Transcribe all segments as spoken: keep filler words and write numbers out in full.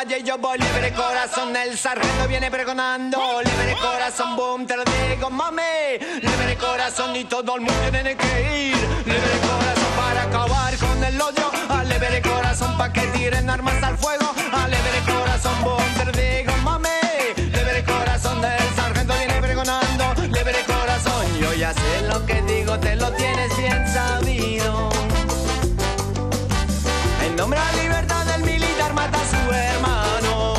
calle y yo voy libre corazón. El sargento viene pregonando, libre corazón, boom, te lo digo, mami. Libre corazón y todo el mundo tiene que ir. Libre corazón para acabar con el odio. A libre corazón pa' que tiren armas al fuego. A libre corazón, boom, te lo digo, mami. Libre corazón, el sargento viene pregonando, libre corazón. Yo ya sé lo que digo, te lo tienes bien sabido. En nombre a libertad del militar mata a su hermano.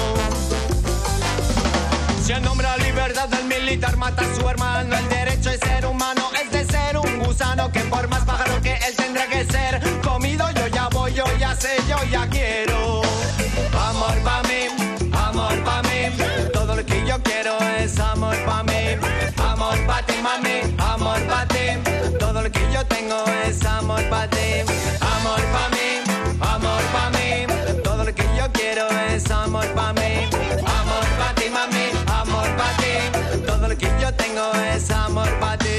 Si en nombre a libertad del militar mata a su hermano, el derecho es ser humano, es de ser un gusano que por más pájaro que él tendrá que ser comido. Yo ya voy, yo ya sé, yo ya quiero. Amor pa' mí, amor pa' mí, todo lo que yo quiero es amor pa' mí. Amor pa' ti, mami, amor pa' ti, todo lo que yo tengo es amor pa' ti. Amor pa' mí, amor pa' mí, todo lo que yo quiero es amor pa' mí. Amor pa' ti, mami, amor pa' ti, todo lo que yo tengo es amor pa' ti.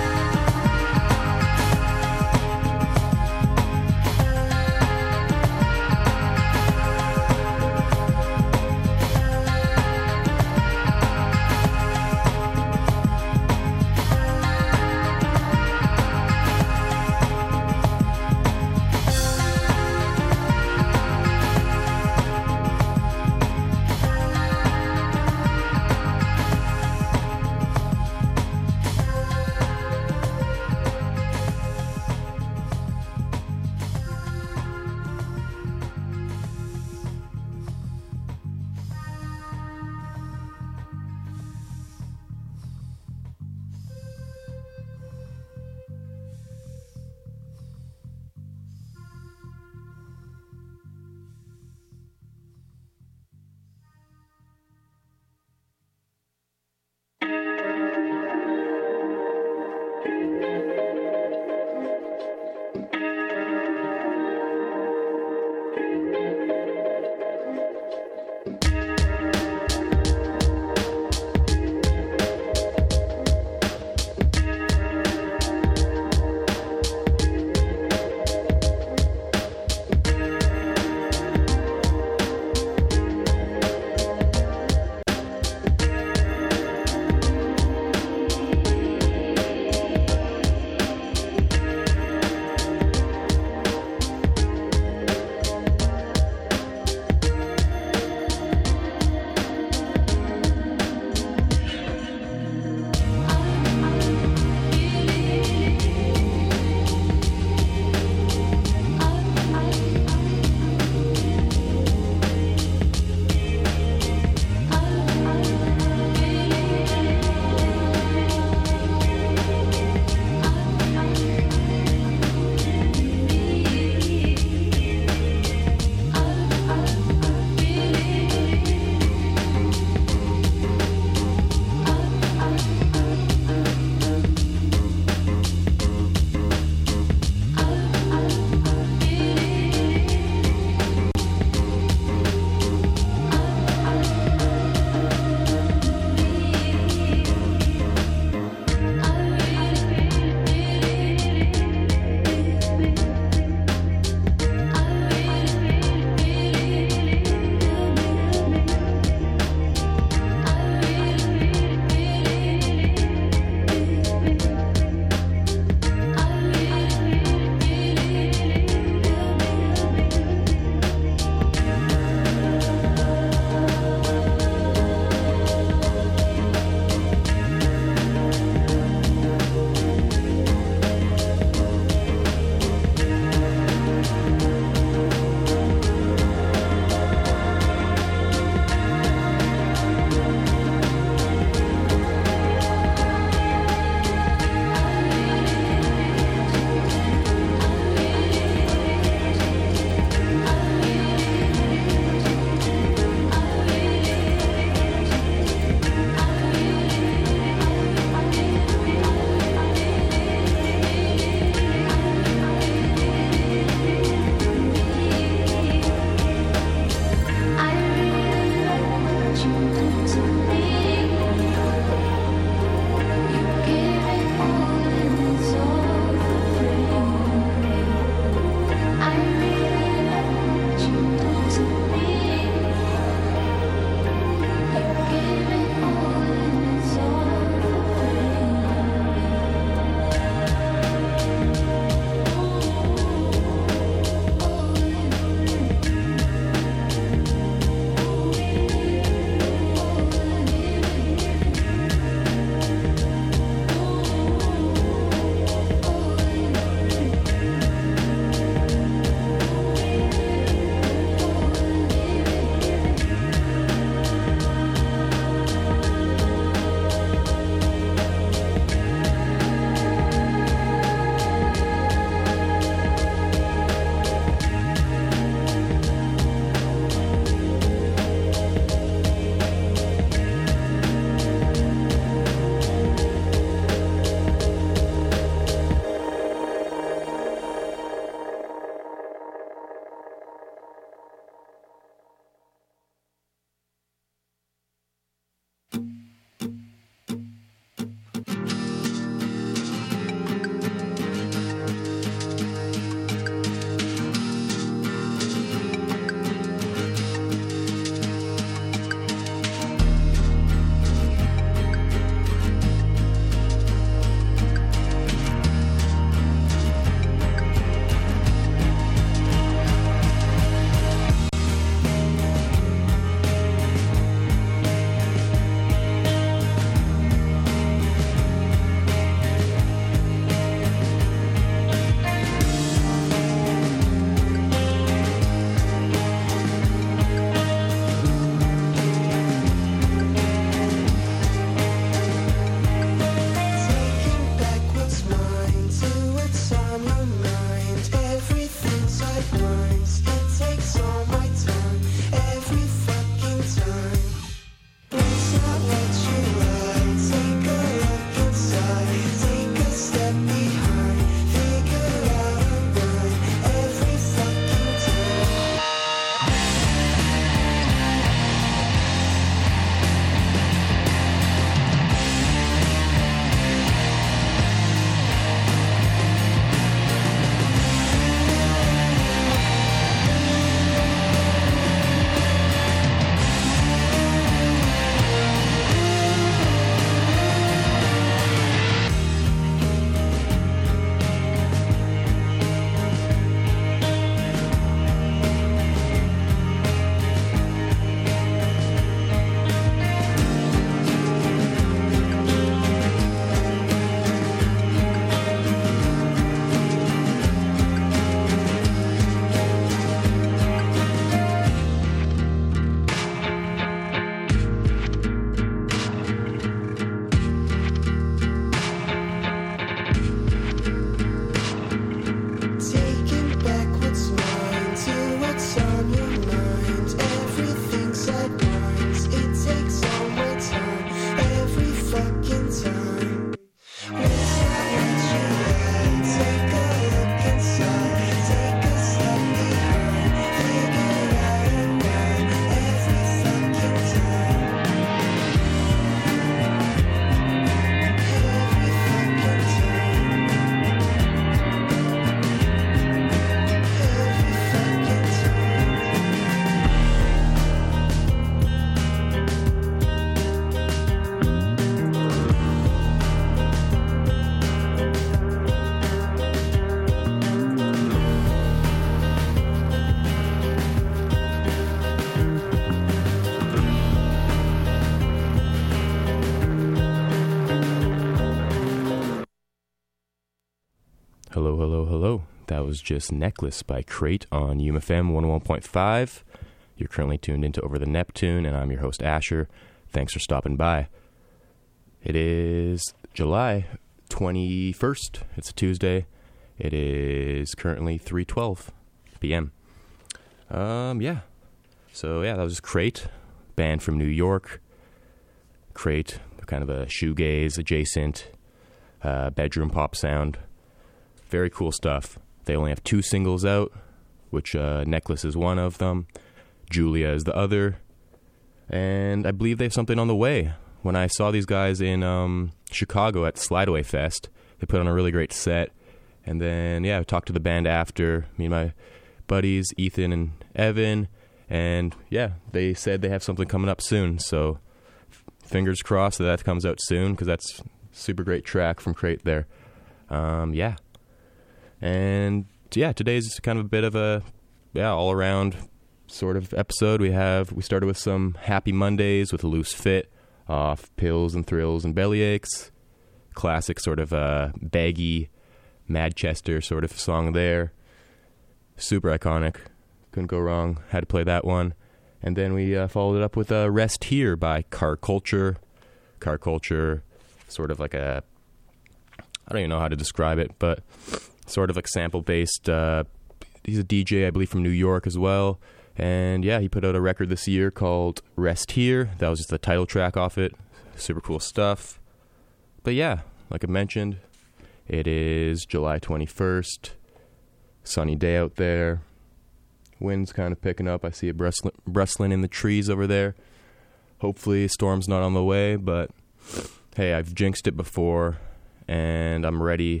hello. That was just Necklace by Crate on U M F M one oh one point five. You're currently tuned into Over the Neptune, and I'm your host, Asher. Thanks for stopping by. It is July twenty-first. It's a Tuesday. It is currently three twelve p.m. Um, yeah. So, yeah, that was Crate, band from New York. Crate, kind of a shoegaze adjacent uh, bedroom pop sound. Very cool stuff. They only have two singles out, which uh, Necklace is one of them. Julia is the other. And I believe they have something on the way. When I saw these guys in um, Chicago at Slideaway Fest, they put on a really great set. And then, yeah, I talked to the band after, me and my buddies, Ethan and Evan. And, yeah, they said they have something coming up soon. So, fingers crossed that that comes out soon, because that's a super great track from Crate there. Um, yeah. And, yeah, today's kind of a bit of a, yeah, all-around sort of episode. We have, we started with some Happy Mondays with a Loose Fit off Pills and Thrills and Bellyaches. Classic sort of uh, baggy Manchester sort of song there. Super iconic. Couldn't go wrong. Had to play that one. And then we uh, followed it up with uh, Rest Here by Car Culture. Car Culture, sort of like a, I don't even know how to describe it, but sort of like sample-based. Uh, he's a D J, I believe, from New York as well. And yeah, he put out a record this year called Rest Here. That was just the title track off it. Super cool stuff. But yeah, like I mentioned, it is July twenty-first. Sunny day out there. Wind's kind of picking up. I see it brustling, brustling in the trees over there. Hopefully a storm's not on the way, but hey, I've jinxed it before, and I'm ready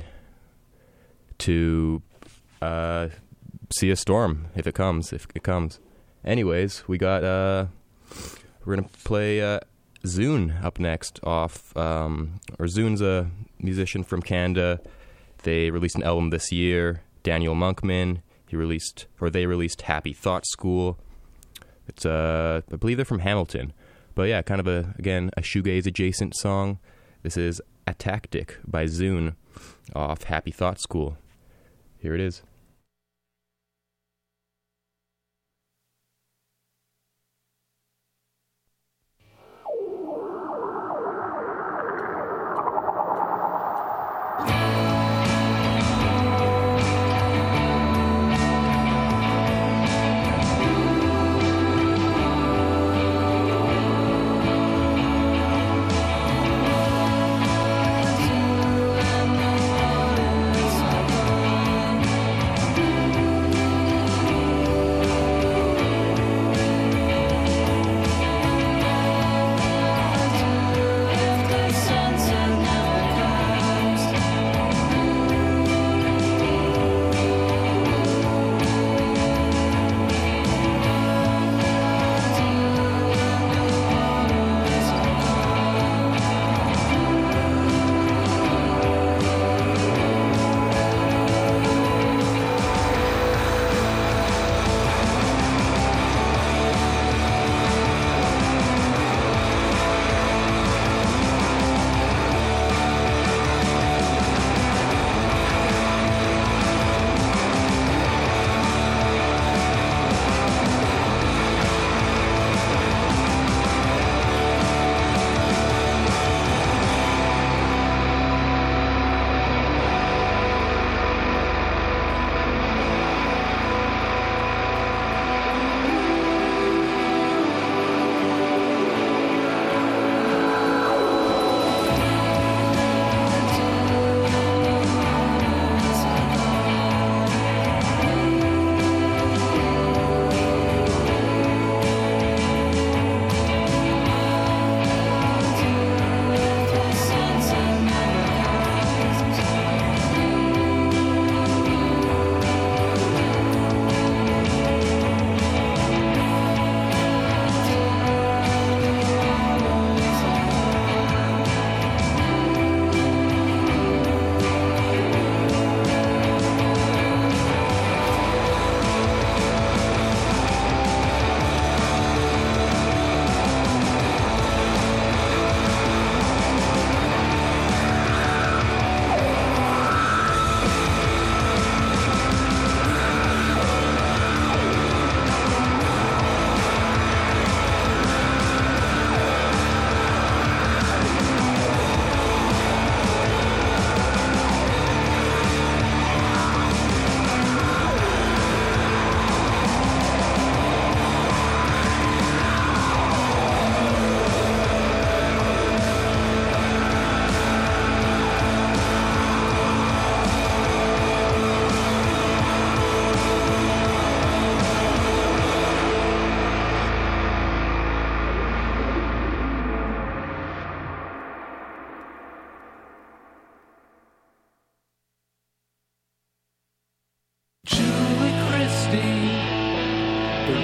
to uh, see a storm if it comes, if it comes. Anyways, we got, uh, we're going to play uh, Zune up next off, um, or Zune's a musician from Canada. They released an album this year. Daniel Monkman, he released, or they released Happy Thought School. It's, uh, I believe they're from Hamilton. But yeah, kind of a, again, a shoegaze adjacent song. This is A Tactic by Zune off Happy Thought School. Here it is.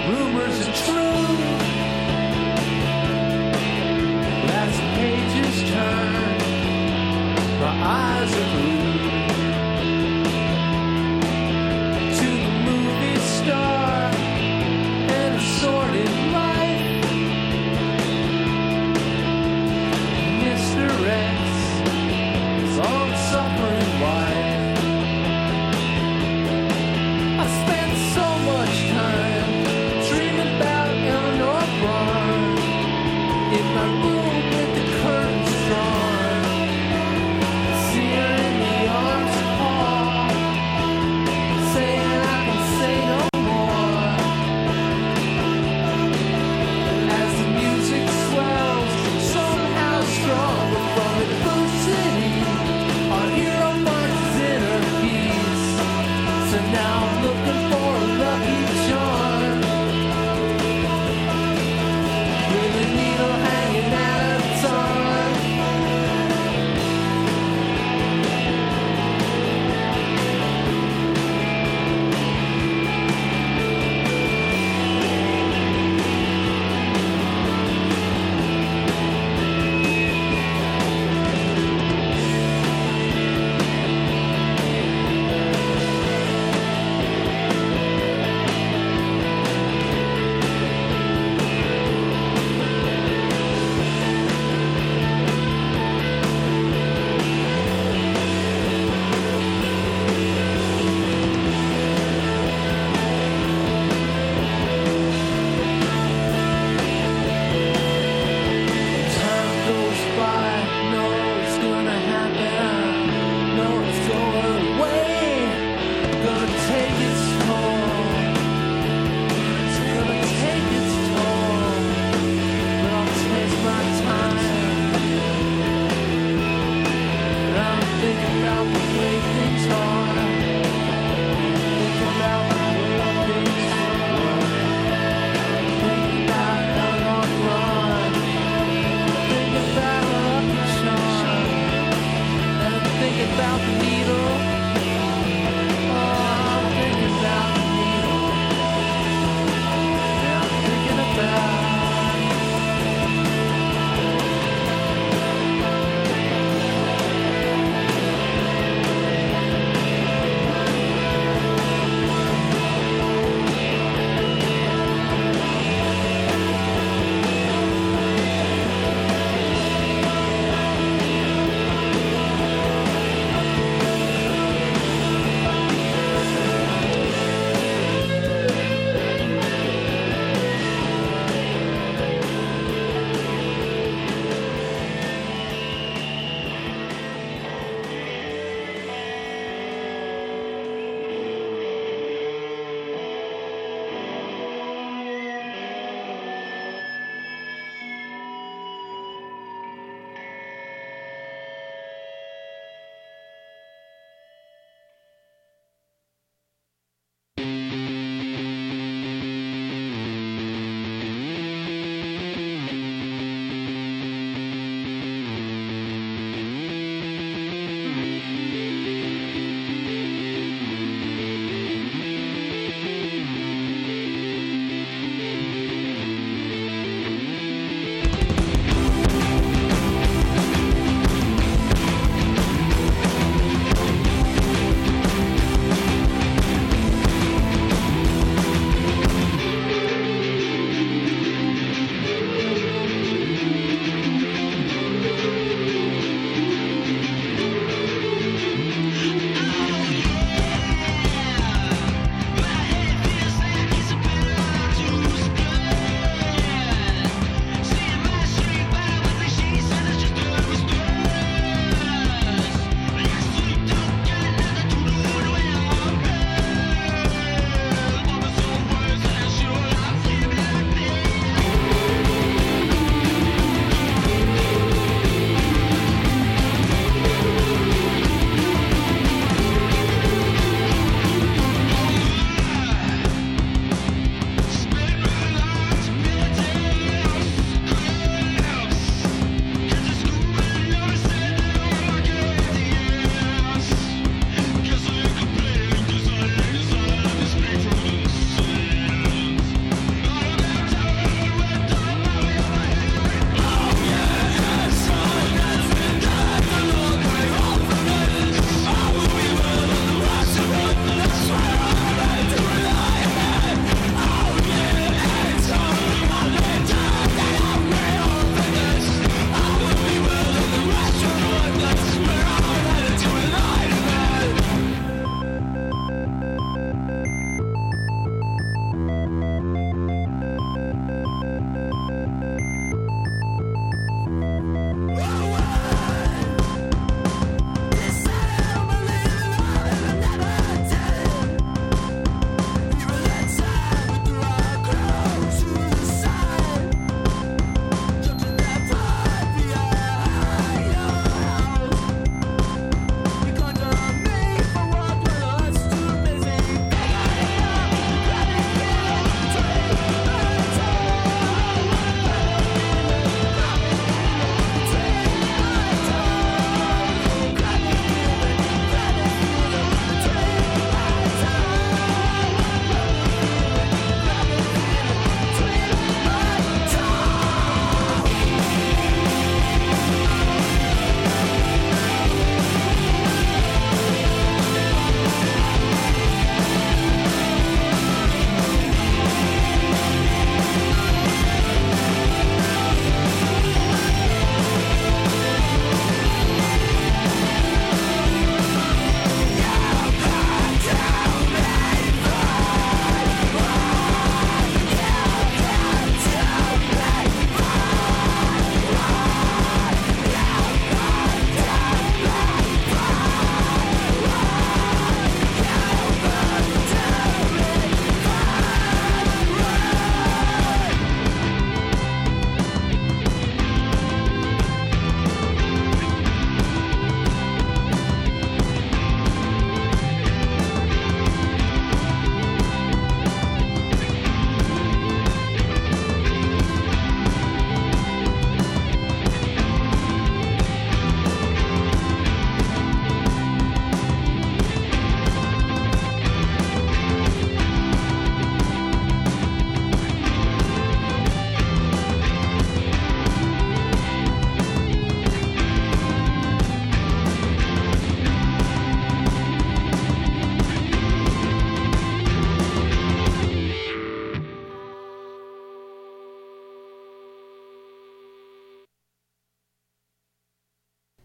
rumors are true. Last pages turn, my eyes are glued to the movie star and a sordid life. Mister X is on suffering wife. I spent so much time dreaming about Eleanor Bron in my room with the curtains drawn. See her in the arms of Paul, saying I can say no more. As the music swells, somehow stronger from adversity, our hero marches inner peace. So now I'm looking for a lucky charm, with a needle hanging out of time.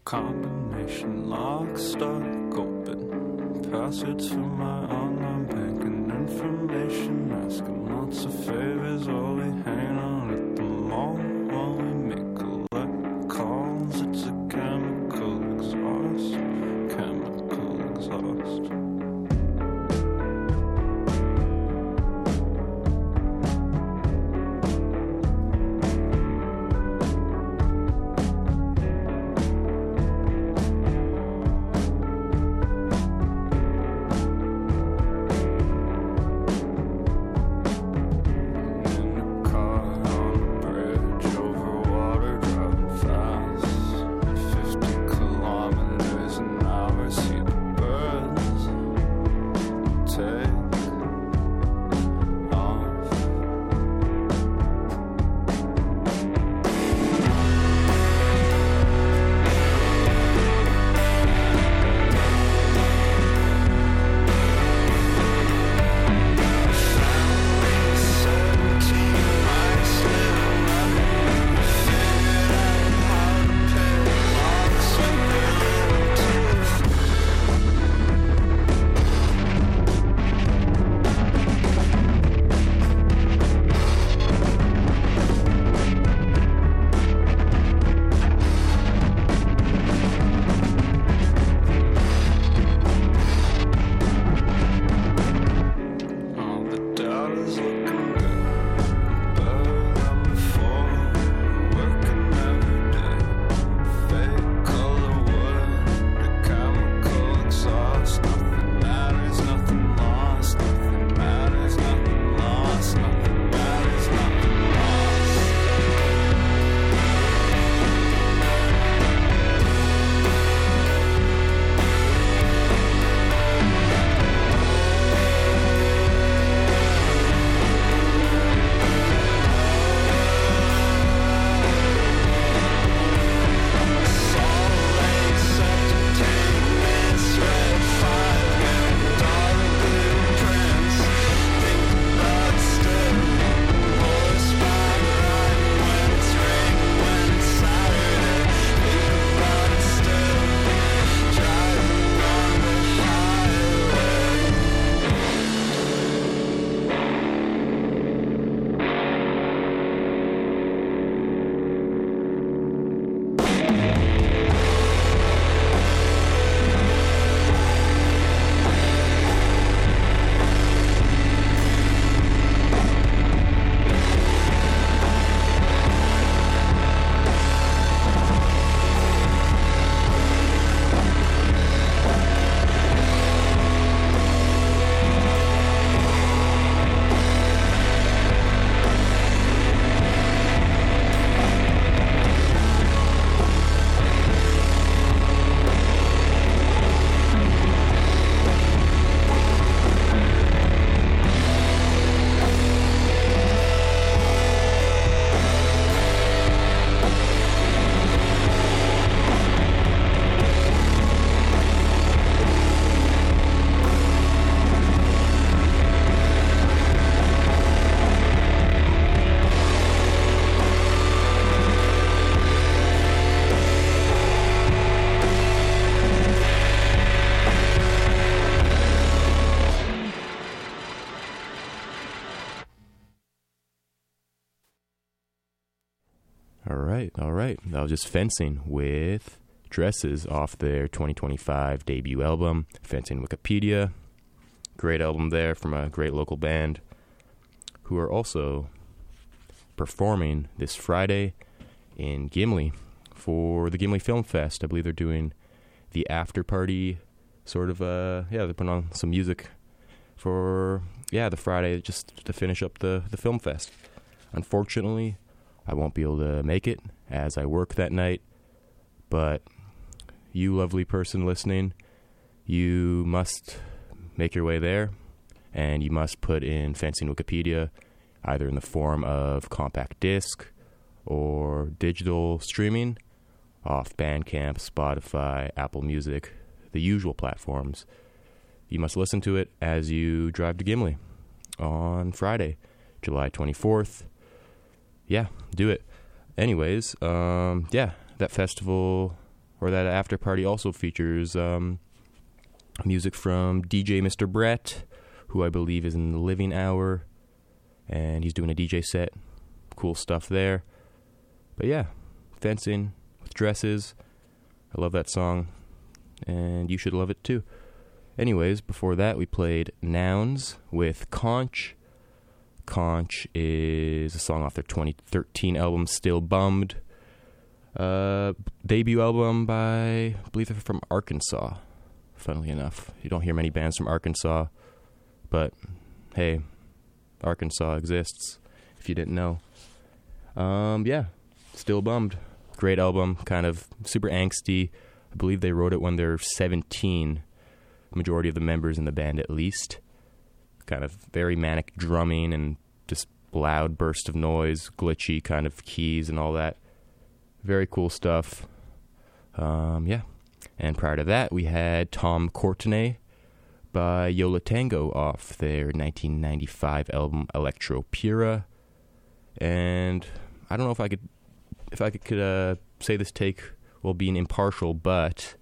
combination, lock, stock, open. Passwords for my online banking information. Asking lots of favors while we hang out at the mall. While we make collect calls, it's a chemical exhaust. Chemical exhaust. All right, all right. That was just Fencing with Dresses off their twenty twenty-five debut album, Fencing Wikipedia. Great album there from a great local band who are also performing this Friday in Gimli for the Gimli Film Fest. I believe they're doing the after party sort of, uh, yeah, they're putting on some music for, yeah, the Friday just to finish up the, the film fest. Unfortunately, I won't be able to make it as I work that night, but you lovely person listening, you must make your way there, and you must put in Fencing Wikipedia, either in the form of compact disc or digital streaming off Bandcamp, Spotify, Apple Music, the usual platforms. You must listen to it as you drive to Gimli on Friday, July twenty-fourth. Yeah, do it. Anyways, um, yeah, that festival or that after party also features um, music from D J Mister Brett, who I believe is in the Living Hour, and he's doing a D J set. Cool stuff there. But yeah, Fencing with Dresses. I love that song, and you should love it too. Anyways, before that, we played Nouns with Conch. Conch is a song off their twenty thirteen album, Still Bummed. Uh, debut album by, I believe they're from Arkansas, funnily enough. You don't hear many bands from Arkansas, but hey, Arkansas exists, if you didn't know. Um, yeah, Still Bummed. Great album, kind of super angsty. I believe they wrote it when they're seventeen. Majority of the members in the band, at least. Kind of very manic drumming and just loud burst of noise, glitchy kind of keys and all that. Very cool stuff. Um, yeah. And prior to that, we had Tom Courtenay by Yo La Tengo off their nineteen ninety-five album Electro Pura. And I don't know if I could, if I could uh, say this take while being impartial, but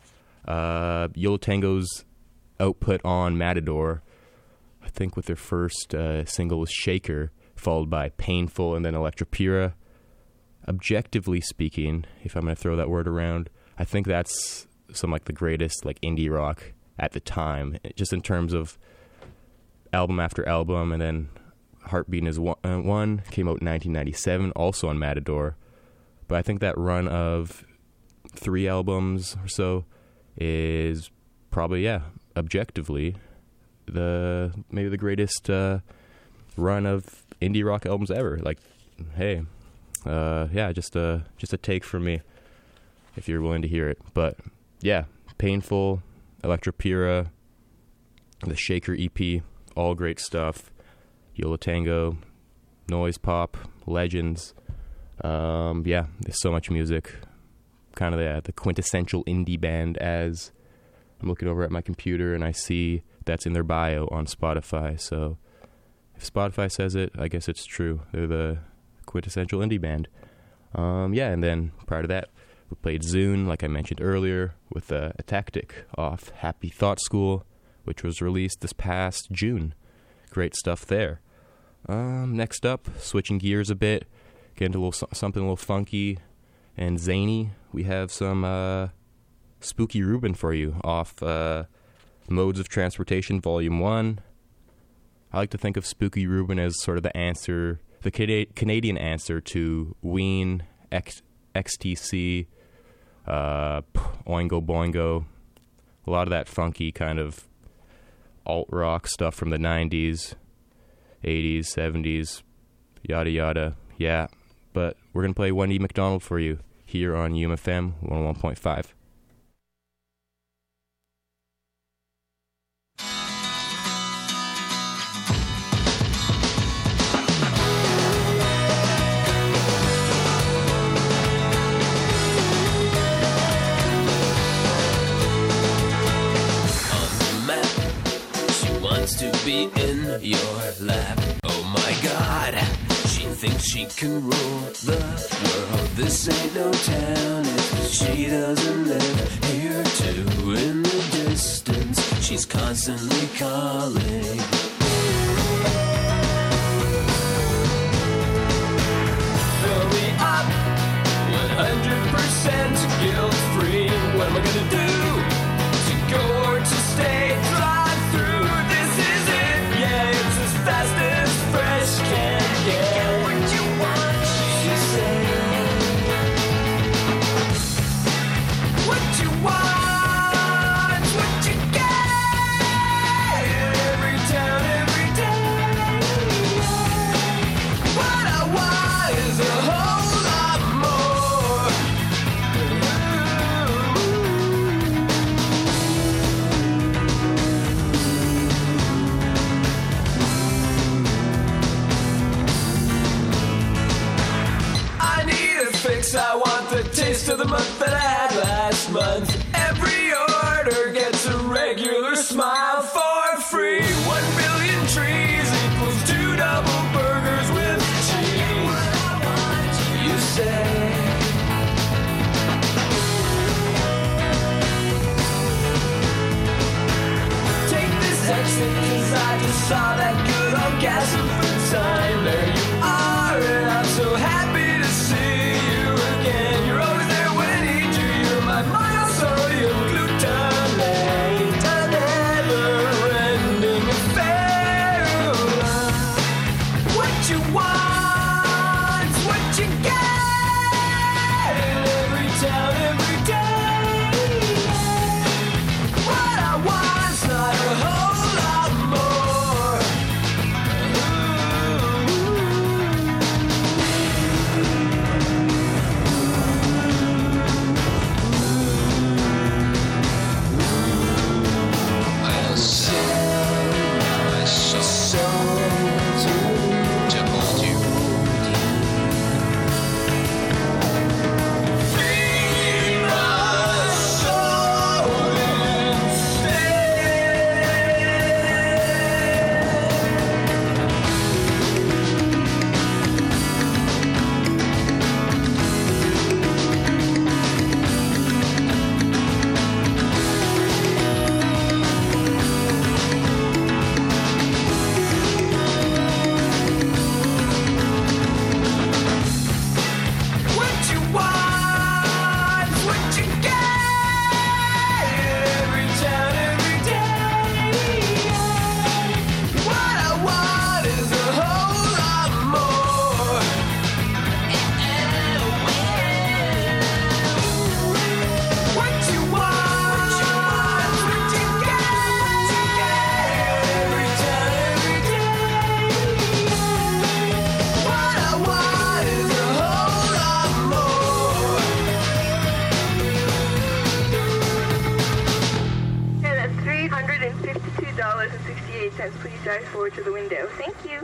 Uh, Yo La Tengo's output on Matador, I think with their first uh, single was Shaker, followed by Painful and then Electro Pura. Objectively speaking, if I'm going to throw that word around, I think that's some like the greatest like indie rock at the time, just in terms of album after album. And then Heartbeat is one, uh, one came out in nineteen ninety-seven, also on Matador. But I think that run of three albums or so is probably, yeah, objectively, the maybe the greatest uh, run of indie rock albums ever. Like, hey, uh, yeah, just a, just a take from me, if you're willing to hear it. But, yeah, Painful, Electro Pura, the Shaker E P, all great stuff. Yo La Tengo, Noise Pop, Legends. Um, yeah, there's so much music. Kind of the, the quintessential indie band, as I'm looking over at my computer and I see that's in their bio on Spotify. So if Spotify says it, I guess it's true. They're the quintessential indie band. Um, yeah, and then prior to that, we played Zune, like I mentioned earlier, with uh, a tactic off Happy Thought School, which was released this past June. Great stuff there. Um, next up, switching gears a bit, getting to a little, something a little funky and zany. We have some uh, Spooky Rubin for you off uh, Modes of Transportation Volume one. I like to think of Spooky Rubin as sort of the answer, the Cana- Canadian answer to Ween, X- XTC, uh, Oingo Boingo. A lot of that funky kind of alt-rock stuff from the nineties, eighties, seventies, yada yada. Yeah, but we're going to play Wendy McDonald for you here on U M F M one oh one point five. To be in your lap. Oh my God, she thinks she can rule the world. This ain't no town if she doesn't live here too. In the distance, she's constantly calling. Fill me up, one hundred percent guilt-free. What am I gonna do to go or to stay? Drive through. Fast as fresh can get. Get what you want, she said. What you want, what you get. Every town, every day. What I want is a whole lot more. I want the taste of the month that I had last month. Every order gets a regular smile for free. One billion trees equals two double burgers with cheese. You say I just saw that good old Castle food sign. There you are, and I'm so happy to see you again. You're always there when I need you. You're my monosodium glutamate, a never-ending affair. What you want's what you get. Every town, every day. What I want's not a whole lot more. I sell my soul to hold you. Feed my soul instead. What you want, what you get. Every town, every day. What I want is a whole lot more. What you want, what you get. Every town, every day. What I want is a whole lot more. Yeah, that's three hundred fifty-two dollars and sixty-eight cents. Please drive forward to the window. Thank you.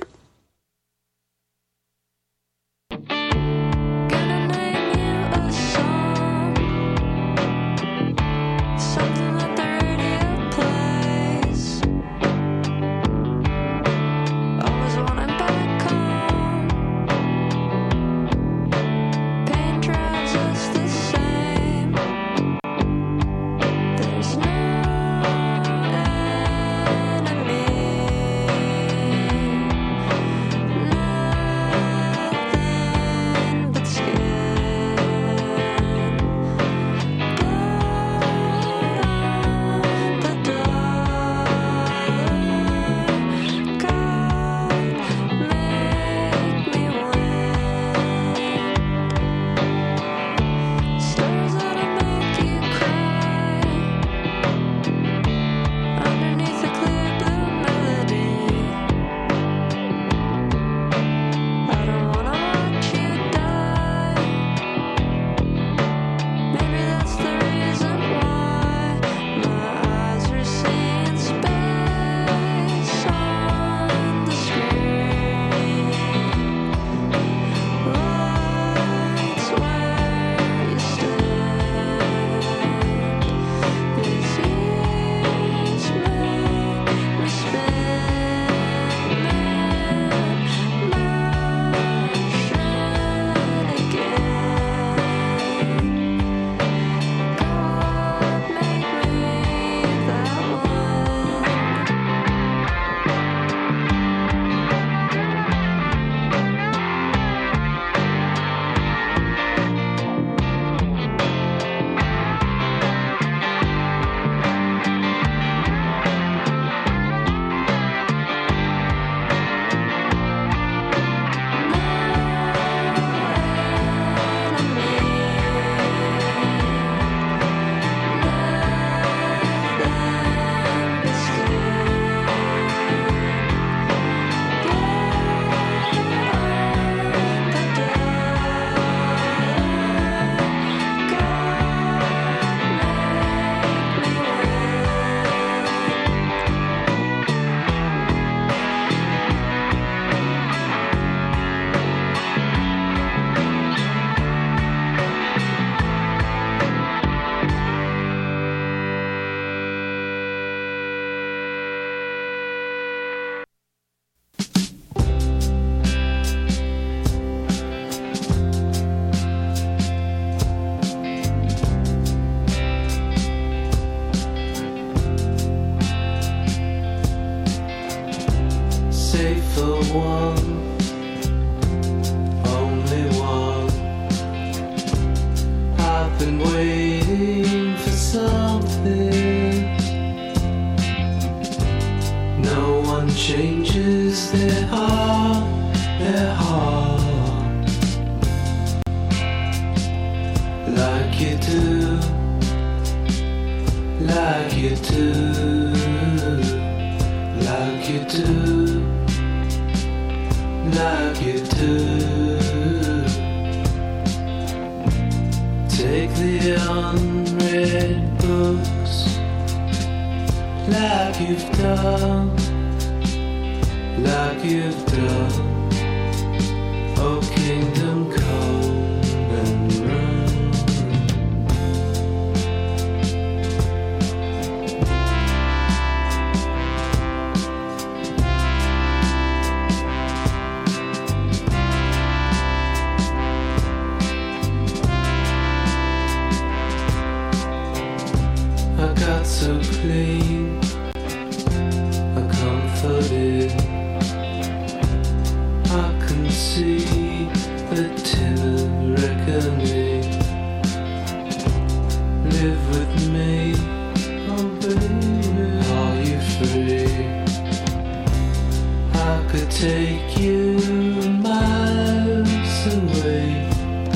Gonna name you a song, something that the radio plays. Always wanting back home. Pain drives us the same. There's no enemy safe for one, only one. I've been waiting for something. No one changes their heart, their heart, like you do, like you do, like you do, like you do. Take the unread books, like you've done, like you've done. Oh, kingdom come and run. I got so clean, I comforted. I can see the timid reckoning. Live with me, oh baby, are you free? I could take you miles away.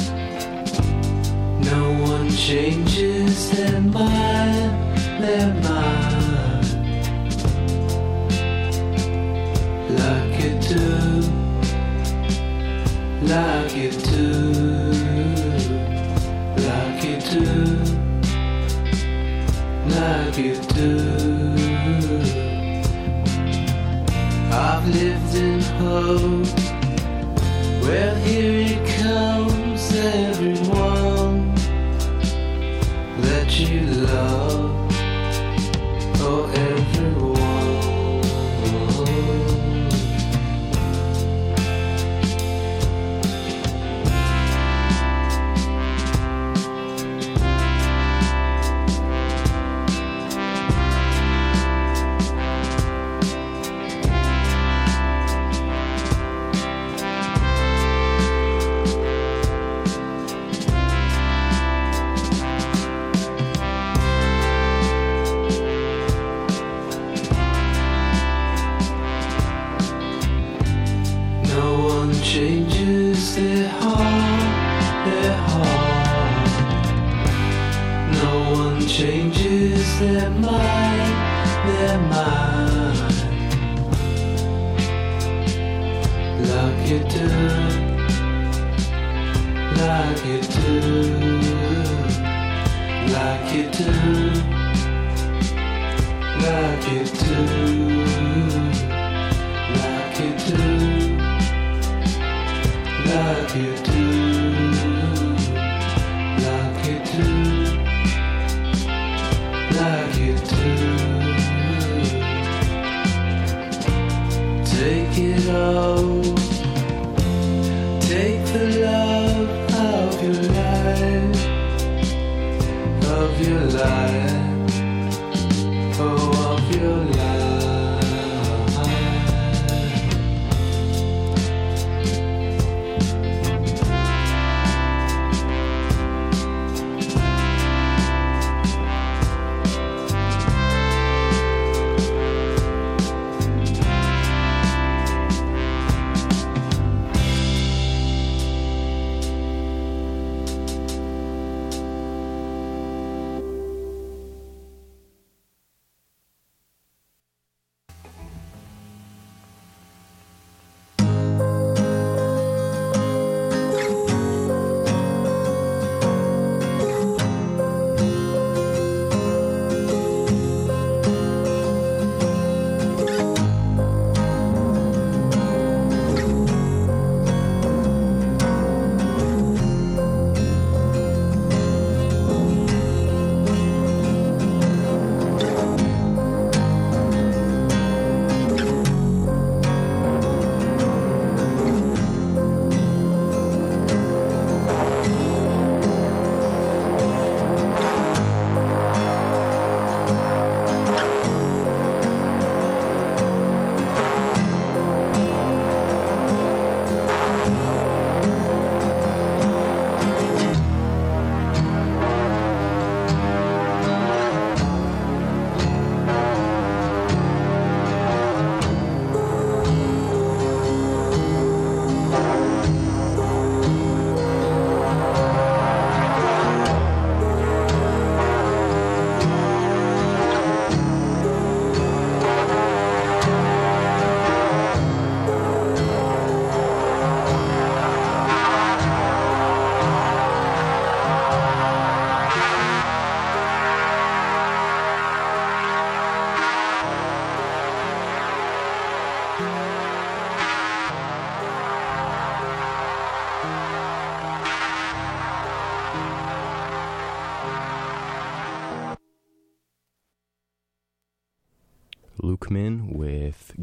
No one changes their mind, their mind, like you do, like you do, like you do, like you do. I've lived in hope. Well, here it comes, everyone that you love, oh everyone. Changes their heart, their heart. No one changes their mind, their mind, like you do, like you do, like you do, like you do, like you do. Like you do, like you do, like you do. Take it all, take the love of your life, of your life, oh of your life.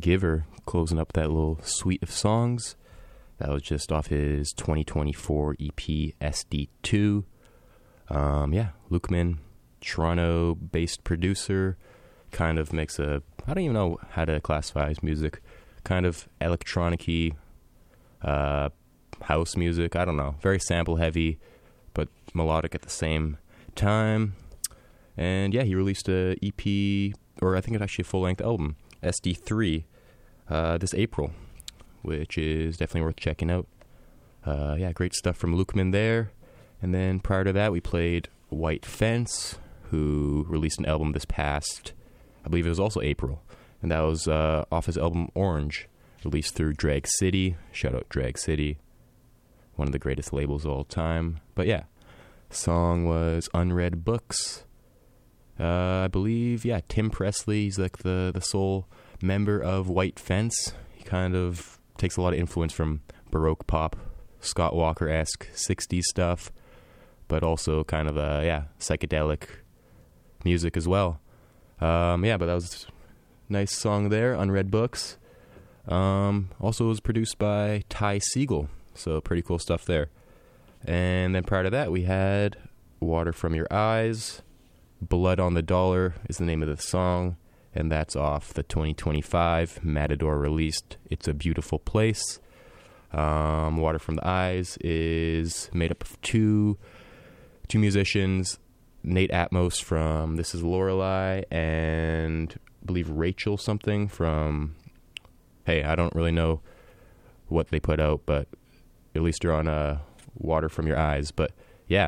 Giver, closing up that little suite of songs. That was just off his twenty twenty-four E P S D two. Um, yeah, Lukeman, Toronto-based producer, kind of makes a, I don't even know how to classify his music, kind of electronic-y, uh, house music, I don't know, very sample-heavy, but melodic at the same time. And yeah, he released a E P, or I think it's actually a full-length album, S D three, uh, this April, which is definitely worth checking out. Uh, yeah, great stuff from Lukeman there. And then prior to that, we played White Fence, who released an album this past, I believe it was also April, and that was uh, off his album Orange, released through Drag City. Shout out Drag City, one of the greatest labels of all time. But yeah, song was Unread Books. Uh, I believe, yeah, Tim Presley, he's like the, the sole member of White Fence. He kind of takes a lot of influence from Baroque pop, Scott Walker-esque sixties stuff, but also kind of a, yeah, psychedelic music as well. Um, yeah, but that was a nice song there, Unread Books. Um, also was produced by Ty Segall, so pretty cool stuff there. And then prior to that, we had Water From Your Eyes. Blood on the Dollar is the name of the song, and that's off the twenty twenty-five Matador released It's a Beautiful Place. Um, Water From the Eyes is made up of two two musicians, Nate Atmos from This Is Lorelei, and I believe Rachel something from, hey, I don't really know what they put out, but at least they're on uh, Water From Your Eyes. But yeah,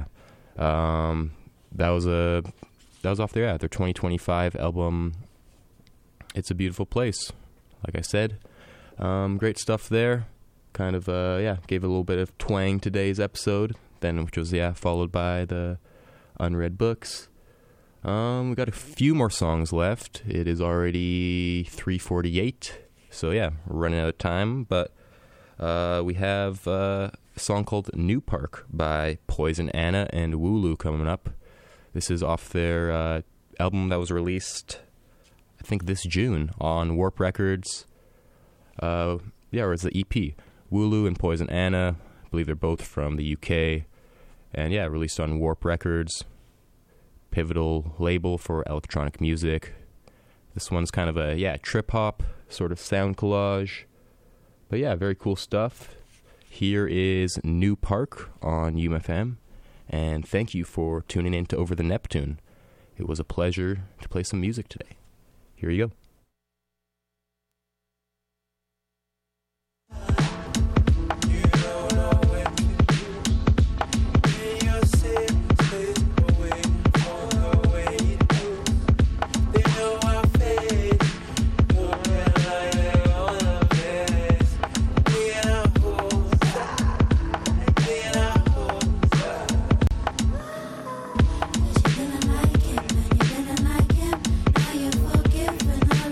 um, that was a that was off their yeah, their twenty twenty-five album, It's a Beautiful Place. Like I said, um, great stuff there. Kind of, uh, yeah, gave a little bit of twang today's episode, then which was, yeah, followed by the Unread Books. Um, we got a few more songs left. It is already three forty-eight, so yeah, we're running out of time, but uh, we have uh, a song called New Park by Poison Anna and Wooloo coming up. This is off their uh, album that was released, I think, this June on Warp Records. Uh, yeah, or it's the E P. Wooloo and Poison Anna, I believe they're both from the U K, and yeah, released on Warp Records, pivotal label for electronic music. This one's kind of a, yeah, trip-hop sort of sound collage, but yeah, very cool stuff. Here is New Park on U M F M, and thank you for tuning in to Over the Neptune. It was a pleasure to play some music today. Here you go. Didn't like him, and you didn't like him. Now you forgive and I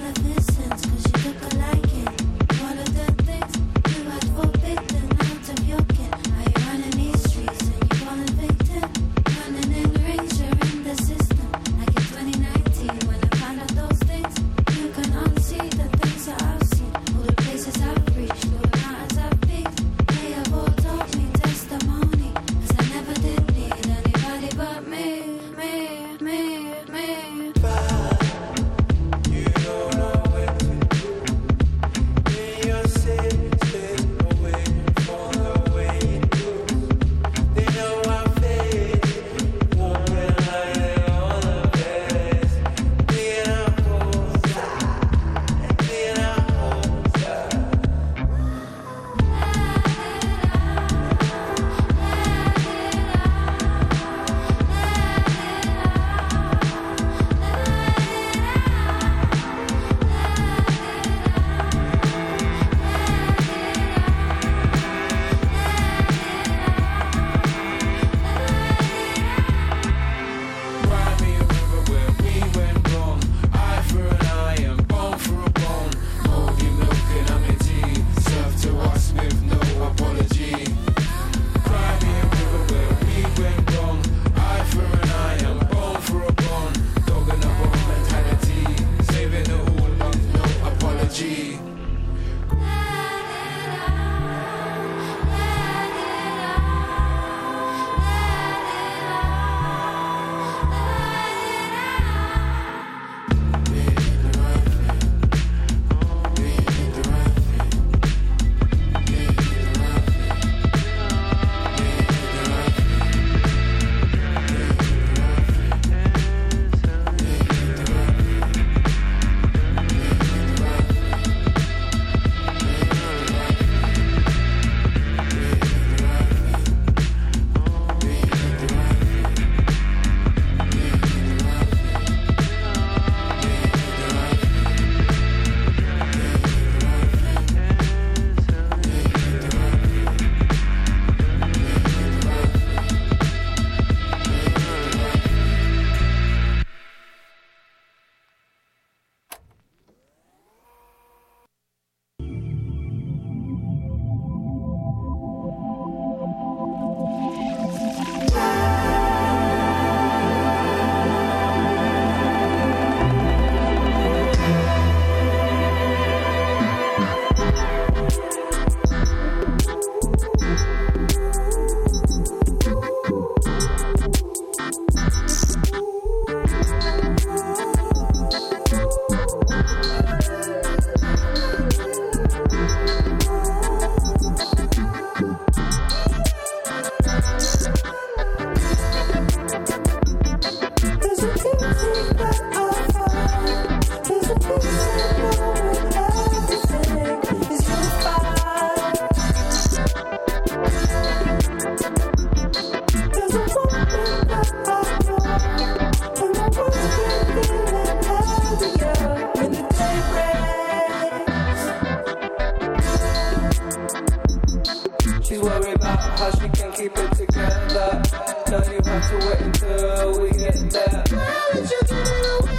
how she can keep it together. Now you have to wait until we get there. Why would you give it away?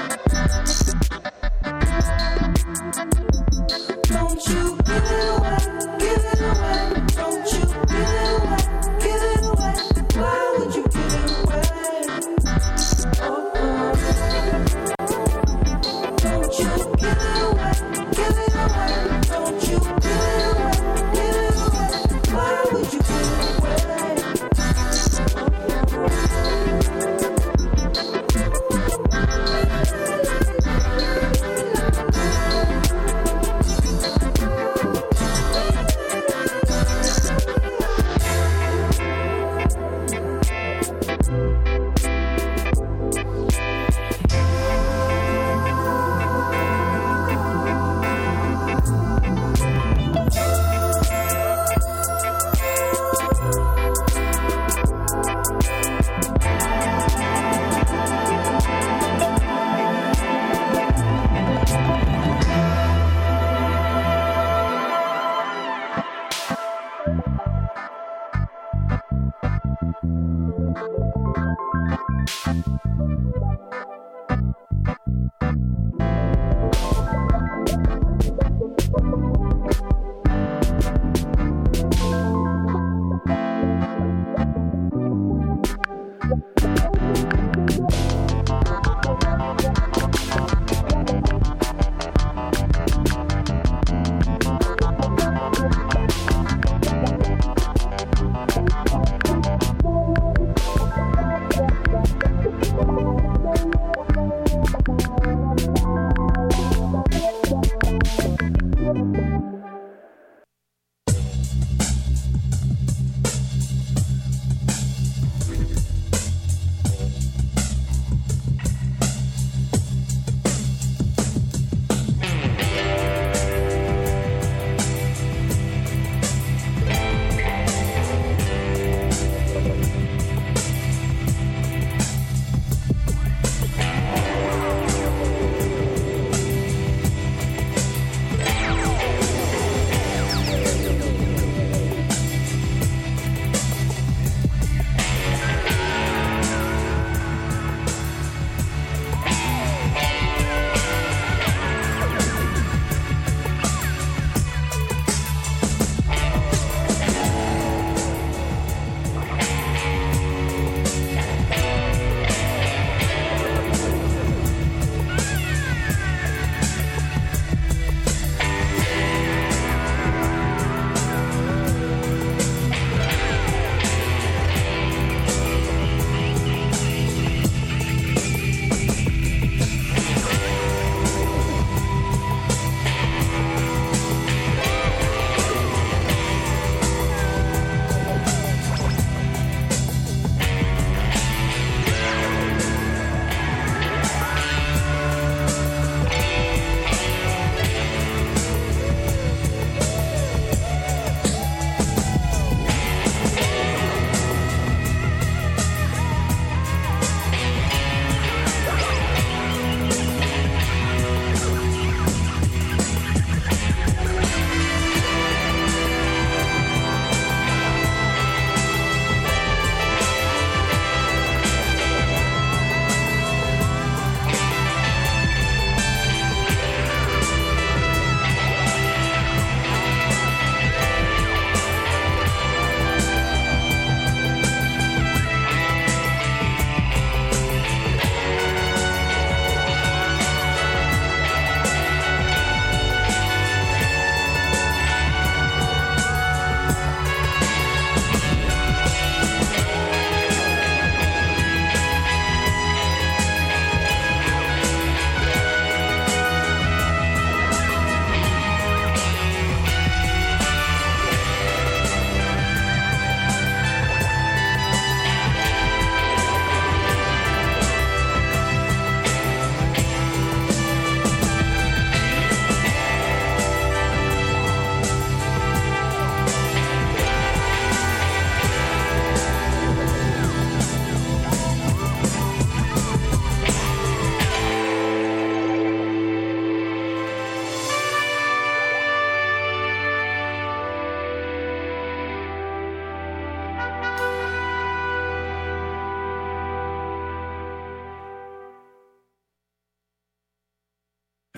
Don't you give it away, give it away. Don't you give it away, give it away. Why would you give it away? Oh, oh. Don't you give it away, give it away. Don't you give it away, give it away. Why would you give it away?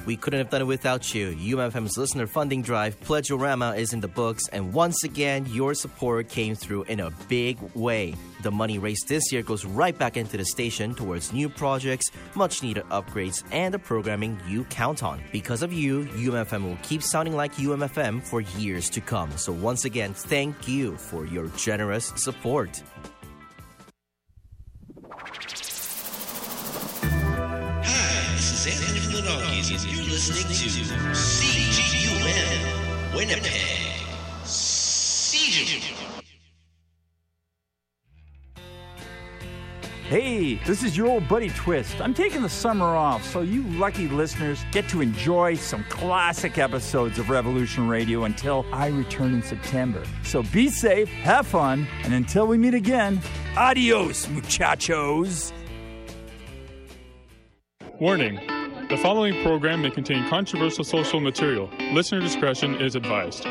We couldn't have done it without you. U M F M's listener funding drive, Pledgeorama, is in the books, and once again, your support came through in a big way. The money raised this year goes right back into the station towards new projects, much-needed upgrades, and the programming you count on. Because of you, U M F M will keep sounding like U M F M for years to come. So once again, thank you for your generous support. Hi, this is Anthony from the Donkeys, and you're listening to C G U N, Winnipeg. C G U. Hey, this is your old buddy Twist. I'm taking the summer off, so you lucky listeners get to enjoy some classic episodes of Revolution Radio until I return in September. So be safe, have fun, and until we meet again, adios, muchachos. Warning. The following program may contain controversial social material. Listener discretion is advised.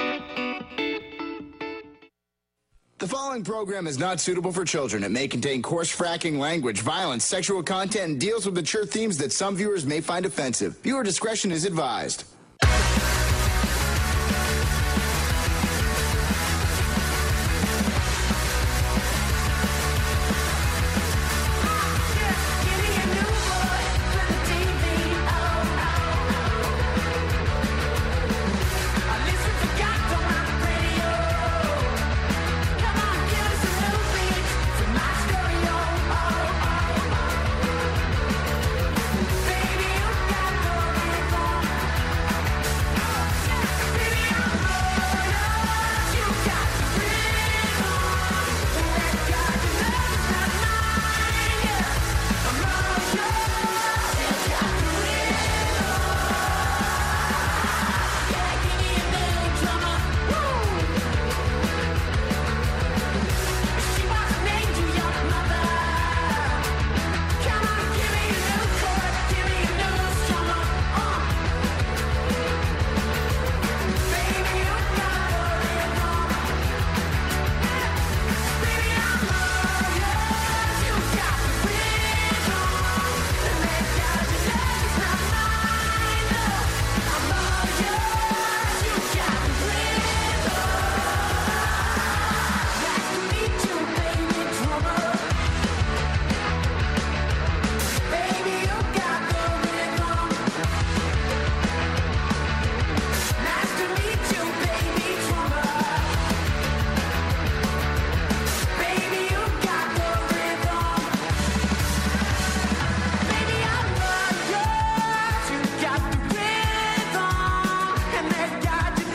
The following program is not suitable for children. It may contain coarse fracking language, violence, sexual content, and deals with mature themes that some viewers may find offensive. Viewer discretion is advised.